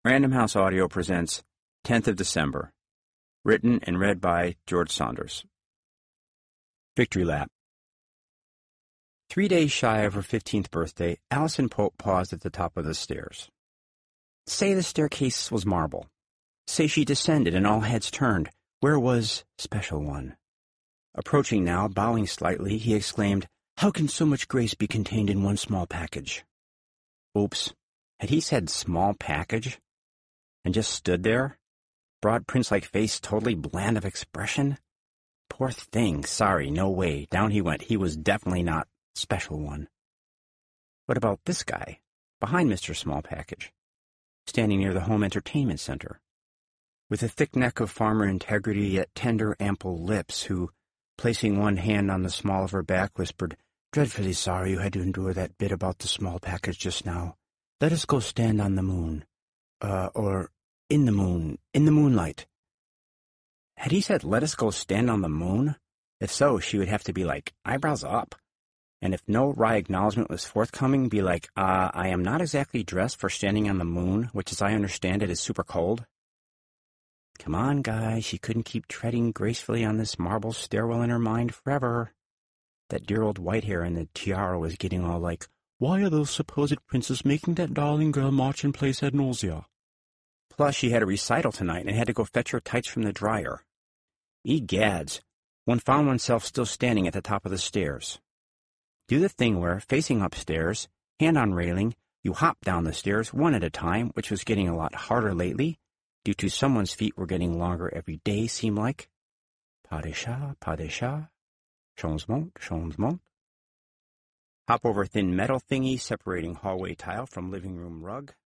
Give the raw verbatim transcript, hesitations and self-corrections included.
Random House Audio presents tenth of December, written and read by George Saunders. Victory Lap. Three days shy of her fifteenth birthday, Allison Pope paused at the top of the stairs. Say the staircase was marble. Say she descended and all heads turned. Where was Special One? Approaching now, bowing slightly, he exclaimed, "How can so much grace be contained in one small package?" Oops. Had he said small package? And just stood there? Broad prince-like face totally bland of expression? Poor thing, sorry, no way. Down he went. He was definitely not Special One. What about this guy, behind Mister Small Package, standing near the home entertainment center, with a thick neck of farmer integrity yet tender, ample lips, who, placing one hand on the small of her back, whispered, "Dreadfully sorry you had to endure that bit about the small package just now. Let us go stand on the moon. Uh, or in the moon, in the moonlight." Had he said, "Let us go stand on the moon"? If so, she would have to be like, eyebrows up. And if no wry acknowledgement was forthcoming, be like, uh, I am not exactly dressed for standing on the moon, which as I understand it is super cold. Come on, guy, she couldn't keep treading gracefully on this marble stairwell in her mind forever. That dear old white hair and the tiara was getting all like, why are those supposed princes making that darling girl march in place ad nausea? Plus, she had a recital tonight and had to go fetch her tights from the dryer. Egads, one found oneself still standing at the top of the stairs. Do the thing where, facing upstairs, hand on railing, you hop down the stairs one at a time, which was getting a lot harder lately, due to someone's feet were getting longer every day, seemed like. Pas de chat, pas de chat. Changement, changement. Hop over thin metal thingy separating hallway tile from living room rug.